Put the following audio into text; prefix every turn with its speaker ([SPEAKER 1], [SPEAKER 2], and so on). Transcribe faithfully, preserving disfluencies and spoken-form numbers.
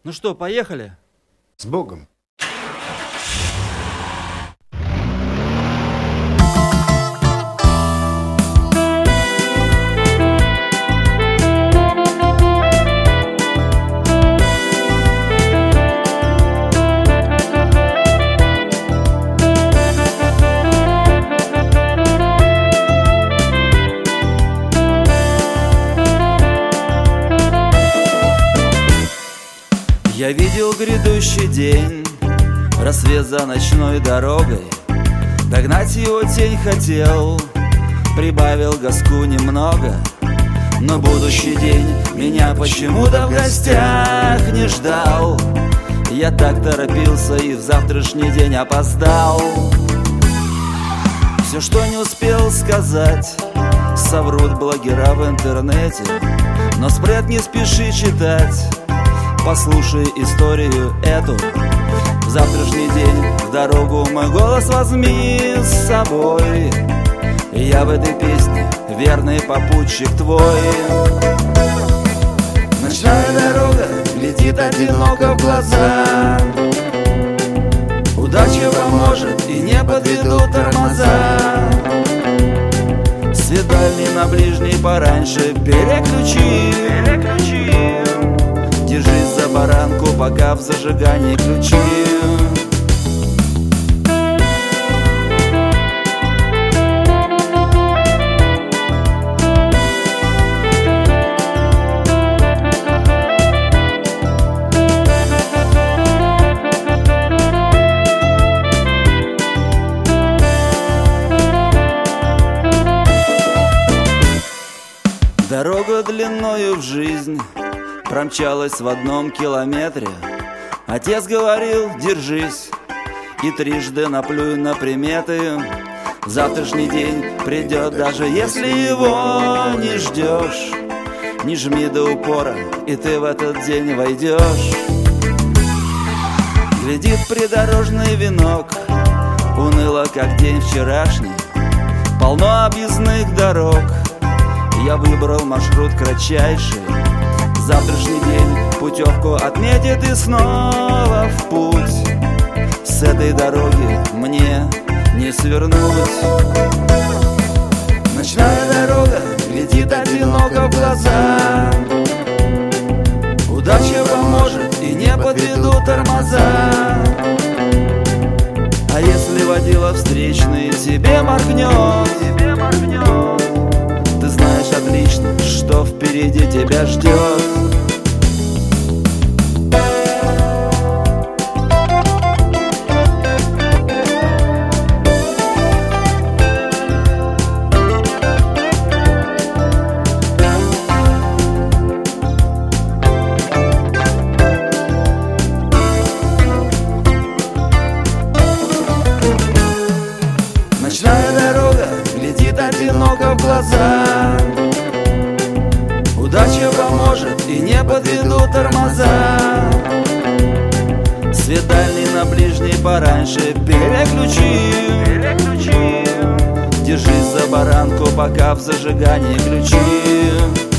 [SPEAKER 1] Ну что, поехали?
[SPEAKER 2] С Богом.
[SPEAKER 1] Я видел грядущий день, рассвет за ночной дорогой. Догнать его тень хотел, прибавил газку немного. Но будущий день меня почему-то в гостях не ждал. Я так торопился и в завтрашний день опоздал. Все, что не успел сказать, соврут блогера в интернете. Но спред не спеши читать, послушай историю эту. В завтрашний день в дорогу мой голос возьми с собой. Я в этой песне верный попутчик твой. Ночная дорога глядит одиноко в глаза. Удача поможет и не подведут тормоза. Свет дальний на ближний пораньше переключи, переключи. Держись за баранку, пока в зажигании ключи. Дорога длиною в жизнь промчалась в одном километре. Отец говорил: держись, и трижды наплюй на приметы. Завтрашний день придет, даже если его не ждешь. Не жми до упора, и ты в этот день войдешь. Глядит придорожный венок, уныло, как день вчерашний. Полно объездных дорог, я выбрал маршрут кратчайший. Завтрашний день путевку отметит и снова в путь. С этой дороги мне не свернуть. Ночная дорога глядит одиноко в глаза. Удача поможет и не подведут тормоза. А если водила встречный тебе моргнет, тебе моргнет, ты знаешь отлично, что впереди тебя ждет. Ночная дорога глядит одиноко в глаза. Удача поможет и не подведут тормоза. Свет дальний на ближний пораньше переключи, переключи. Держись за баранку, пока в зажигании ключи.